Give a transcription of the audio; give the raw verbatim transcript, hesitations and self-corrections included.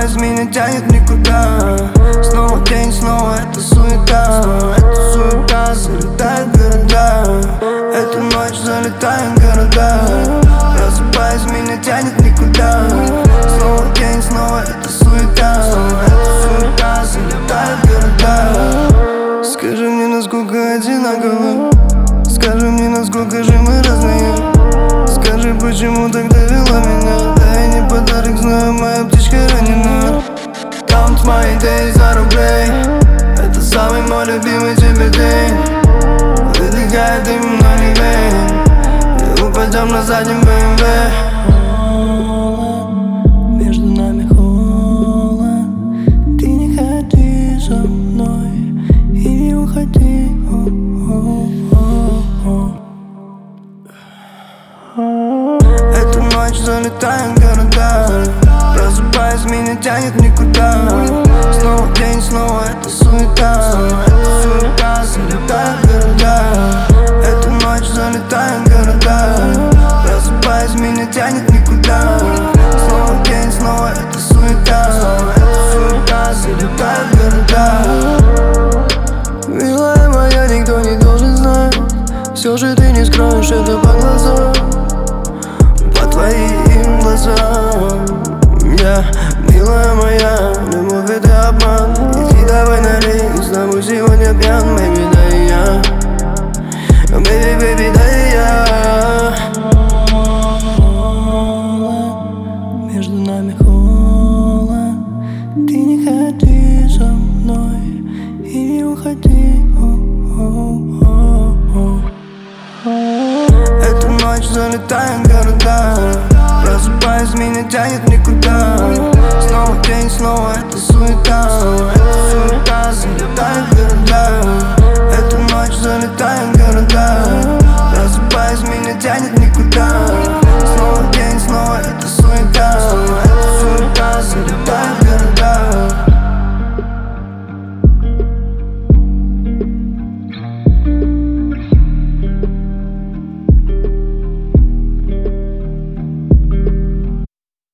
Просыпаюсь, меня тянет никуда. Снова день, снова эта суета. Эта суета залетает в города. Эту ночь залетает в города. Просыпаюсь, меня тянет никуда. Снова день, снова эта суета. Эта суета залетает в города. Скажи мне, насколько одинаково. Скажи мне, насколько же мы разные. Скажи, почему так довела меня. Да я не подарок, знаю, моя птичка ранена. Count мои days за рублей. Это самый мой любимый тебе день. Выдыхает дым, но не вейн. И упадем на заднем бэ эм вэ. Между нами холод. Ты не ходи со мной и не уходи. Эту ночь залетаем в города. Просыпаюсь, меня тянет никуда. Снова день, снова эта суета. Эта суета залетает в города. Эту ночь залетаем в города. Просыпаюсь, меня тянет никуда. Снова день, снова эта суета. Эта суета залетает в города. Милая моя, никто не должен знать. Все же ты не скроешь это по глазам. По твоим глазам. Я, милая моя, любовь это обман. Иди давай налей, с тобой сегодня пьян. Baby, да и я. Baby, baby, да и я. Между нами холод. Ты не ходи со мной и не уходи. Эту ночь залетаем в города. Просыпаюсь, меня тянет никуда. Снова день, снова эта суета. Эта суета залетает в города.